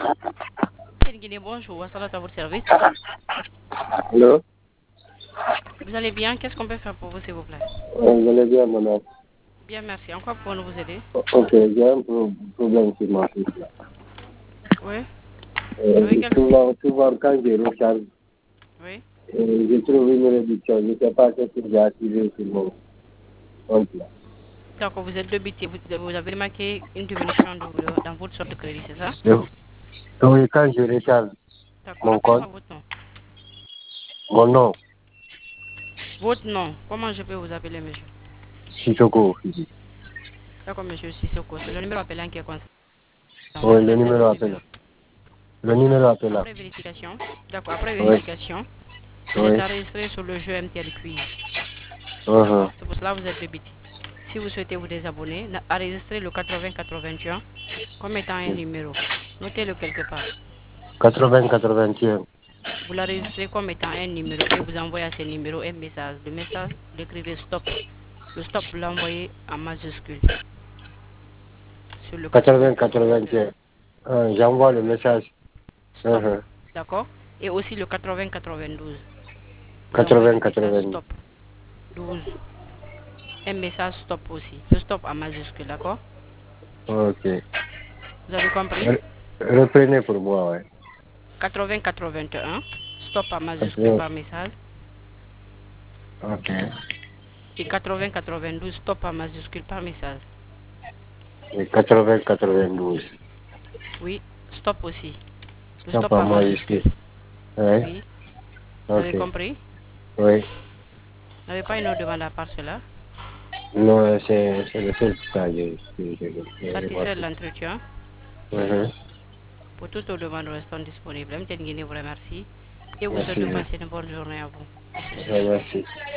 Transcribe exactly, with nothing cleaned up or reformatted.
Guinée, bonjour, Wassalat à votre service. Allô? Vous allez bien? Qu'est-ce qu'on peut faire pour vous, s'il vous plaît? Vous allez bien, madame? Bien, merci. En quoi pouvons-nous vous aider? Ok, j'ai un pro- problème sur ma fille là. Oui? Avec Euh, quel... souvent, souvent, quand je recharge, Oui? euh, je trouve une réduction. Je ne sais pas ce que j'ai activé sur mon compte là. D'accord, vous êtes débité. Vous, vous avez remarqué une diminution de- de- dans votre solde de crédit, c'est ça? Donc, oui, quand je recharge D'accord, mon compte, rappelez-moi votre nom. mon nom, Votre nom. Comment je peux vous appeler, monsieur? Sissoko. D'accord, monsieur Sissoko. C'est le numéro appelant qui est concerné. Oui, Vous le laissez numéro votre appelé. numéro. Le numéro appelé. Après vérification, d'accord, après Oui, vérification, vous êtes oui. enregistré sur le jeu M T L Quiz. Uh-huh. D'accord? C'est pour cela que vous êtes débité. Si vous souhaitez vous désabonner, na- enregistrez le quatre-vingts quatre-vingt-un comme étant un numéro. Notez-le quelque part. quatre-vingts quatre-vingt-un. Vous l'enregistrez comme étant un numéro et vous envoyez à ce numéro un message. Le message, vous écrivez stop. Le stop, vous l'envoyez en majuscule sur le quatre-vingts quatre-vingts quatre-vingt-un. quatre-vingt-un. Ah, j'envoie le message. Stop. Uh-huh. D'accord? Et aussi le quatre-vingts quatre-vingt-douze. Vous envoyez le quatre-vingts message quatre-vingt. stop. douze. Un message stop aussi. Le stop en majuscule, d'accord? Ok. Vous avez compris? Re- Reprenez pour moi, ouais. quatre-vingts quatre-vingt-un. Stop en majuscule quatre-vingts. par message. Ok. Et quatre-vingts quatre-vingt-douze. Stop en majuscule par message. Et quatre-vingts quatre-vingt-douze. Oui. Stop aussi. Le Stop stop à en moi majuscule. ici. Ouais. Oui. Vous avez Ok. compris? Oui. Vous n'avez pas une autre demande à part cela? Non, c'est c'est le seul cas que j'ai j'ai- j'ai Satisfait de remarqué. l'entretien. Mhm. Pour toutes aux demandes restant disponibles, M T N Guinée vous remercie et vous souhaite de Merci. passer une bonne journée à vous. Ouais, merci.